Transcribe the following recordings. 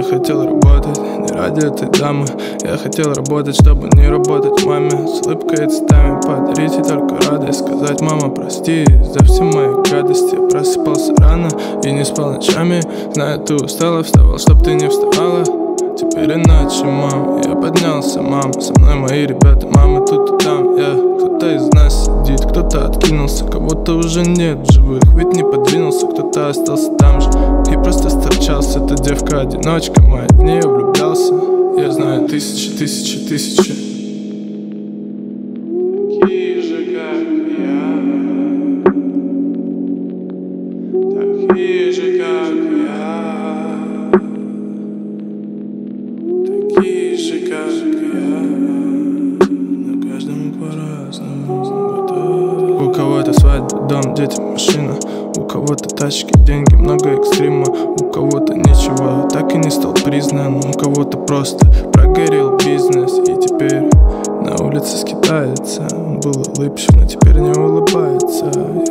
хотел работать не ради этой дамы. Я хотел работать, чтобы не работать маме. С улыбкой и цветами подарить ей только радость. Сказать: мама, прости за все мои гадости. Я просыпался рано и не спал ночами. Знаю, ты устала, вставал, чтоб ты не вставала. Теперь иначе, мам, я поднялся, мам. Со мной мои ребята, мамы тут и там. Кто-то из нас сидит, кто-то откинулся, кого-то уже нет в живых. Ведь не подвинулся, кто-то остался там же и просто сторчался. Эта девка-одиночка моя, в нее влюблялся. Я знаю тысячи. Такие же, как я. Такие же, как я. Такие же, как я. Но каждому по-разному. У кого-то свадьба, дом, дети, машина. У кого-то тачки, деньги, много экстрима. У кого-то ничего, так и не стал признан. У кого-то просто прогорел бизнес. И теперь на улице скитается. Он был улыбчив, но теперь не улыбается.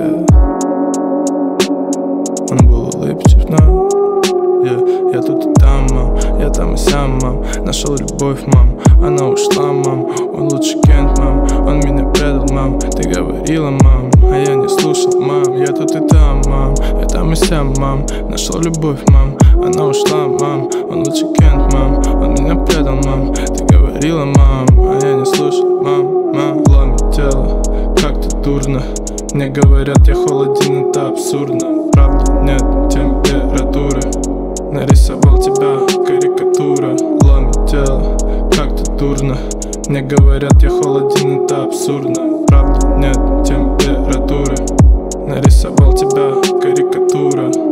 Он был улыбчив, но я тут и там, мам. Я там и сям, мам. Нашел любовь, мам. Она ушла, мам. Он лучше Кент, мам. Он меня предал, мам. Ты говорила, мам, а я не слушал, мам. Я тут и там, мам. Я там и сям, мам. Нашел любовь, мам. Она ушла, мам. Он лучше Кент, мам. Он меня предал, мам. Ты говорила, мам, а я не слушал, мам. Ломит тело, как-то дурно. Мне говорят, я холоден, это абсурдно. Правда, нет температуры. Нарисовал тебя, карикатура. Ломит тело, как-то дурно. Мне говорят, я холоден, это абсурдно. Правда, нет температуры. Нарисовал тебя, карикатура.